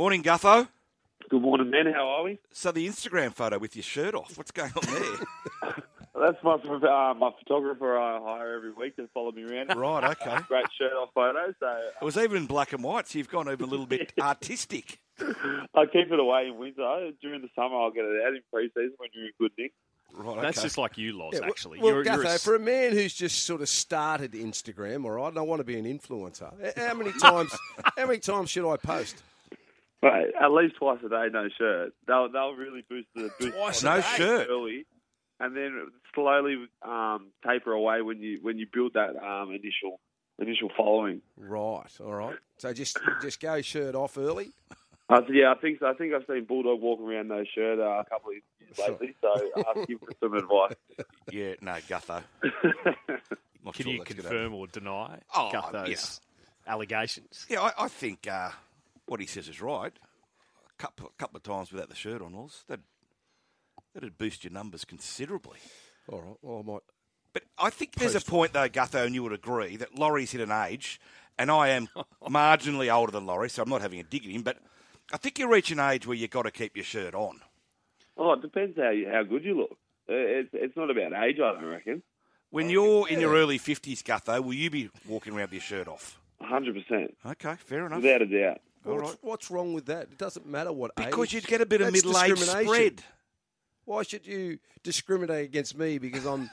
Morning, Gutho. Good morning, man. How are we? So the Instagram photo with your shirt off, what's going on there? That's my photographer I hire every week to follow me around. Right, okay. Great shirt off photo. So It was even in black and white, so you've gone even a little bit artistic. I keep it away in winter. During the summer, I'll get it out in pre-season when you're in good nick. Right, okay. That's just like you, Loz, actually. Well, You're Gutho, for a man who's just sort of started Instagram, all right, and I want to be an influencer, how many times should I post? Right, at least twice a day, no shirt. They'll really boost Twice a No day? shirt. early, and then slowly taper away when you build that initial following. Right, all right. So just go shirt off early? I think so. I think I've seen Bulldog walking around no shirt a couple of years lately, so I'll give him some advice. Yeah, no, Gutho. Not Can sure you that's gonna- confirm or deny Oh, Gutho's allegations? Yeah, I think what he says is right. A couple of times without the shirt on, Oz, that'd boost your numbers considerably. All right, well, I might... But I think there's a point, though, Gutho, and you would agree, that Laurie's hit an age, and I am marginally older than Laurie, so I'm not having a dig at him, but I think you reach an age where you've got to keep your shirt on. Oh, it depends how good you look. It's not about age, I don't reckon. When you're in your early 50s, Gutho, will you be walking around with your shirt off? 100%. Okay, fair enough. Without a doubt. All right. What's wrong with that? It doesn't matter what age. Because you'd get a bit of That's middle-age discrimination. spread. Why should you discriminate against me because I'm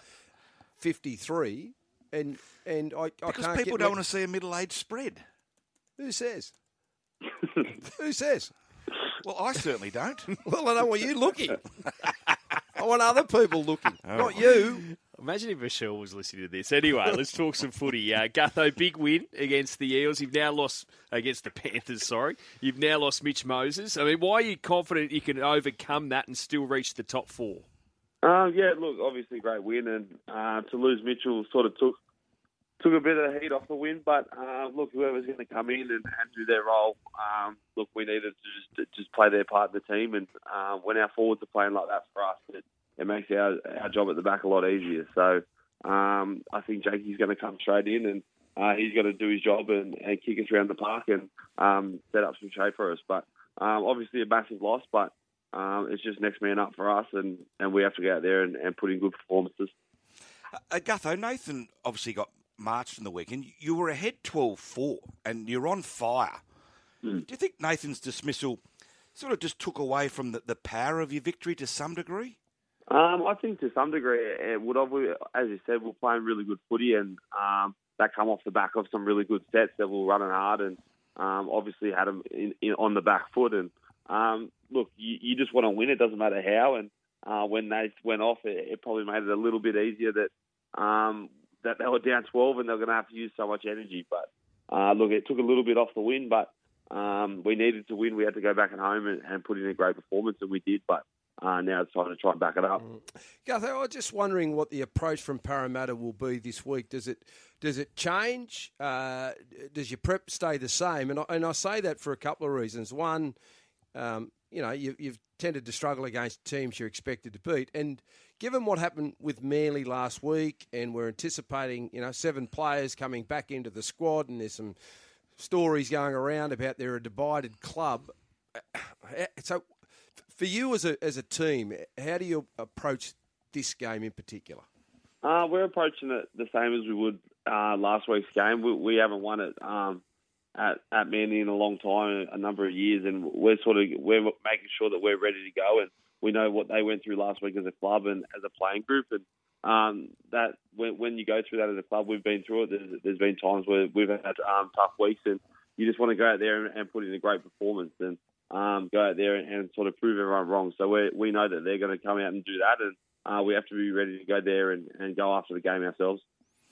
53 and I Because can't people get don't want to see a middle-age spread. Who says? Who says? Well, I certainly don't. Well, I don't want you looking. I want other people looking, not you. Imagine if Michelle was listening to this. Anyway, let's talk some footy. Gutho, big win against the Eels. You've now lost against the Panthers, sorry. You've now lost Mitch Moses. I mean, why are you confident you can overcome that and still reach the top four? Yeah, look, obviously great win, and to lose Mitchell sort of took a bit of the heat off the win. But look, whoever's going to come in and do their role, look, we needed to just play their part in the team. And when our forwards are playing like that for us, it makes our job at the back a lot easier. So I think Jakey's going to come straight in and he's going to do his job and kick us around the park and set up some shape for us. But obviously a massive loss, but it's just next man up for us, and we have to go out there and put in good performances. Gutho, Nathan obviously got marched in the weekend. You were ahead 12-4, and you're on fire. Do you think Nathan's dismissal sort of just took away from the power of your victory to some degree? I think to some degree it would have. As you said, we're playing really good footy, and that come off the back of some really good sets that were running hard, and obviously had them on the back foot. And look, you just want to win. It doesn't matter how. And when they went off, it probably made it a little bit easier that they were down 12 and they were going to have to use so much energy. But look, it took a little bit off the win, but we needed to win. We had to go back at home and put in a great performance, and we did. But now it's time to try and back it up. Gutho, I was just wondering what the approach from Parramatta will be this week. Does it change? Does your prep stay the same? And I say that for a couple of reasons. One, you've tended to struggle against teams you're expected to beat. And given what happened with Manly last week, and we're anticipating 7 players coming back into the squad, and there's some stories going around about they're a divided club. So for you as a team, how do you approach this game in particular? We're approaching it the same as we would last week's game. We haven't won it at Manly in a long time, a number of years, and we're making sure that we're ready to go, and we know what they went through last week as a club and as a playing group, and that when you go through that as a club, we've been through it. There's been times where we've had tough weeks, and you just want to go out there and put in a great performance and go out there and sort of prove everyone wrong. So we know that they're going to come out and do that, and we have to be ready to go there and go after the game ourselves.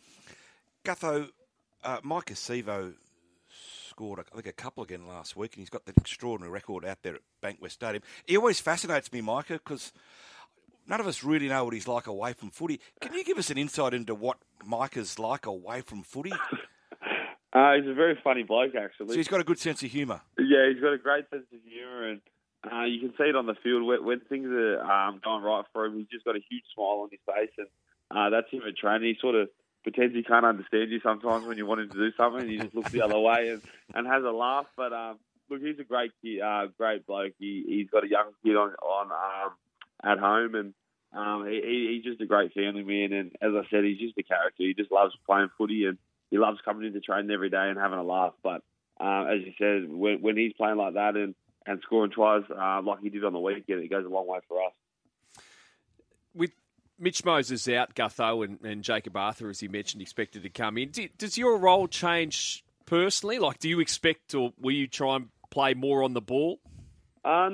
Gutho, Mike Acevo scored, I think, a couple again last week, and he's got that extraordinary record out there at Bankwest Stadium. He always fascinates me, Micah, because none of us really know what he's like away from footy. Can you give us an insight into what Micah's like away from footy? He's a very funny bloke, actually. So he's got a good sense of humour. Yeah, he's got a great sense of humour, and you can see it on the field when things are going right for him. He's just got a huge smile on his face, and that's him at training. He sort of pretends he can't understand you sometimes when you want him to do something, and he just looks the other way and has a laugh. But look, he's a great kid, great bloke. He's got a young kid on at home, and he's just a great family man. And as I said, he's just a character. He just loves playing footy, and he loves coming into training every day and having a laugh. But as you said, when he's playing like that and scoring tries like he did on the weekend, it goes a long way for us. With Mitch Moses out, Gutho and Jacob Arthur, as you mentioned, expected to come in. Does your role change personally? Like, do you expect, or will you try and play more on the ball? No,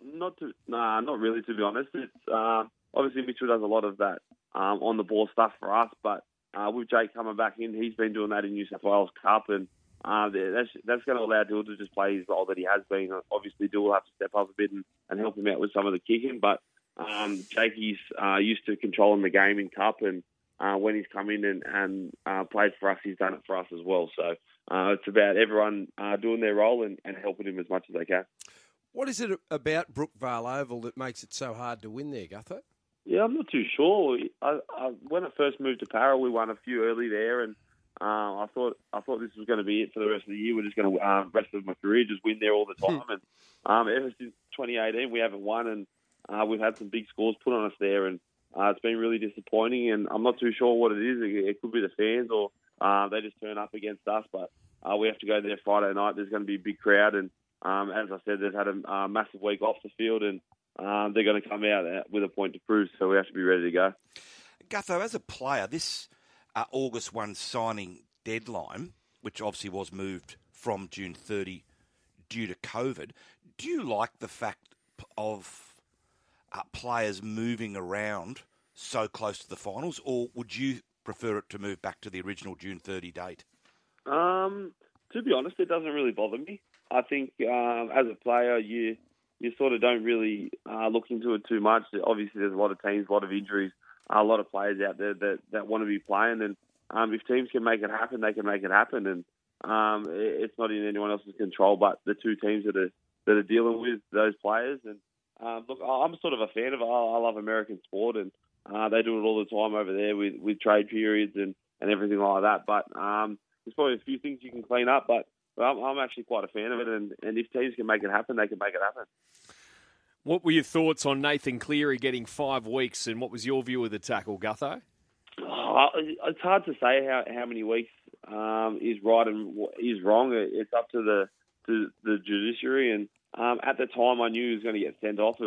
not really. To be honest, it's obviously Mitchell does a lot of that on the ball stuff for us. But with Jake coming back in, he's been doing that in New South Wales Cup, and that's going to allow Dill to just play his role that he has been. Obviously, Dill will have to step up a bit and help him out with some of the kicking, but Jakey's used to controlling the game in Cup, and when he's come in and played for us, he's done it for us as well. So it's about everyone doing their role and helping him as much as they can. What is it about Brookvale Oval that makes it so hard to win there, Gutho? Yeah, I'm not too sure. When I first moved to Para, we won a few early there, and I thought this was going to be it for the rest of the year. We're just going to rest of my career just win there all the time. And ever since 2018, we haven't won, and we've had some big scores put on us there, and it's been really disappointing. And I'm not too sure what it is. It could be the fans, or they just turn up against us. But we have to go there Friday night. There's going to be a big crowd, and as I said, they've had a massive week off the field, and they're going to come out with a point to prove, so we have to be ready to go. Gutho, as a player, this August 1 signing deadline, which obviously was moved from June 30 due to COVID, do you like the fact of players moving around so close to the finals, or would you prefer it to move back to the original June 30 date? To be honest, it doesn't really bother me. I think as a player, you sort of don't really look into it too much. Obviously, there's a lot of teams, a lot of injuries, a lot of players out there that want to be playing. And if teams can make it happen, they can make it happen. And it's not in anyone else's control but the two teams that are dealing with those players. And look, I'm sort of a fan of it. I love American sport, and they do it all the time over there with trade periods and everything like that. But there's probably a few things you can clean up, but I'm actually quite a fan of it, and if teams can make it happen, they can make it happen. What were your thoughts on Nathan Cleary getting 5 weeks, and what was your view of the tackle, Gutho? It's hard to say how many weeks is right and is wrong. It's up to the judiciary, and at the time I knew he was going to get sent off.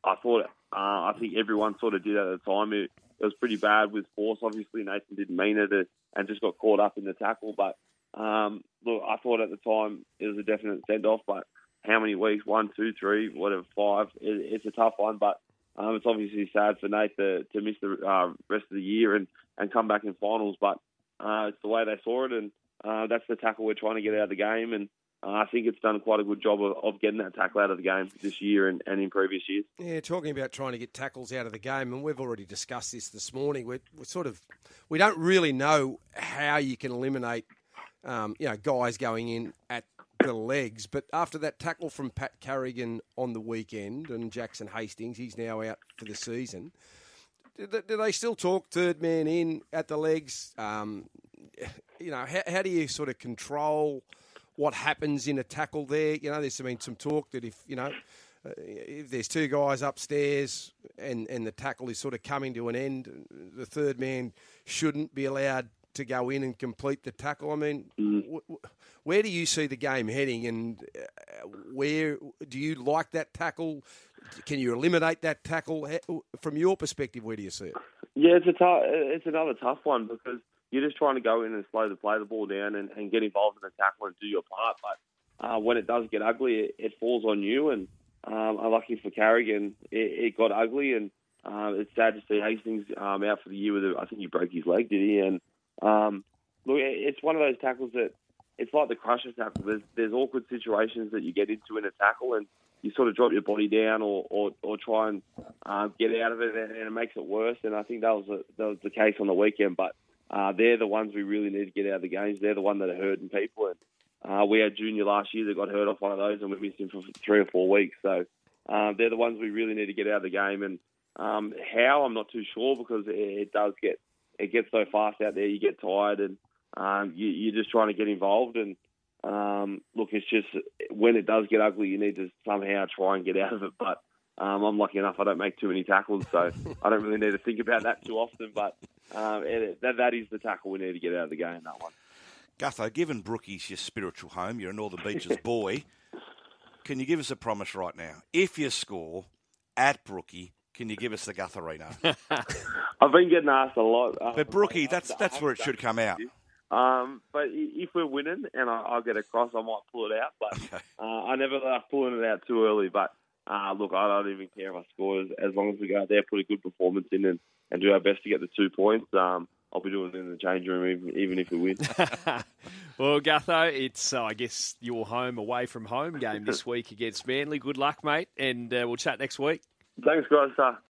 I think everyone sort of did at the time. It was pretty bad with force. Obviously, Nathan didn't mean it and just got caught up in the tackle, but look, I thought at the time it was a definite send-off, but how many weeks? 1, 2, 3, whatever, 5. It's a tough one, but it's obviously sad for Nate to miss the rest of the year and come back in finals, but it's the way they saw it, and that's the tackle we're trying to get out of the game, and I think it's done quite a good job of getting that tackle out of the game this year and in previous years. Yeah, talking about trying to get tackles out of the game, and we've already discussed this morning. We don't really know how you can eliminate guys going in at the legs. But after that tackle from Pat Carrigan on the weekend and Jackson Hastings, he's now out for the season. Do they still talk third man in at the legs? How do you sort of control what happens in a tackle there? There's been some talk that if there's two guys upstairs and the tackle is sort of coming to an end, the third man shouldn't be allowed to go in and complete the tackle. I mean, where do you see the game heading, and where do you like that tackle? Can you eliminate that tackle? From your perspective, where do you see it? Yeah, it's another tough one because you're just trying to go in and play the ball down and get involved in the tackle and do your part. But when it does get ugly, it falls on you. And unlucky for Carrigan, it got ugly, and it's sad to see Hastings out for the year I think he broke his leg, did he? And look, it's one of those tackles that it's like the crusher tackle. There's awkward situations that you get into in a tackle, and you sort of drop your body down or try and get out of it, and it makes it worse. And I think that was the case on the weekend. But they're the ones we really need to get out of the games. They're the one that are hurting people. And we had Junior last year that got hurt off one of those, and we missed him for 3 or 4 weeks. So they're the ones we really need to get out of the game. And how, I'm not too sure, because it gets so fast out there. You get tired, and you're just trying to get involved. And look, it's just when it does get ugly, you need to somehow try and get out of it. But I'm lucky enough I don't make too many tackles, so I don't really need to think about that too often. But that is the tackle we need to get out of the game, that one. Gutho, given Brookie's your spiritual home, you're a Northern Beaches boy, can you give us a promise right now? If you score at Brookie, can you give us the Gutherino? I've been getting asked a lot. But Brookie, that's where it should come out. But if we're winning and I'll get across, I might pull it out. But Okay. I never like pulling it out too early. But look, I don't even care if I score. As long as we go out there, put a good performance in and do our best to get the 2 points, I'll be doing it in the change room even if we win. Well, Gutho, it's, I guess, your home away from home game this week against Manly. Good luck, mate, and we'll chat next week. Thanks, guys.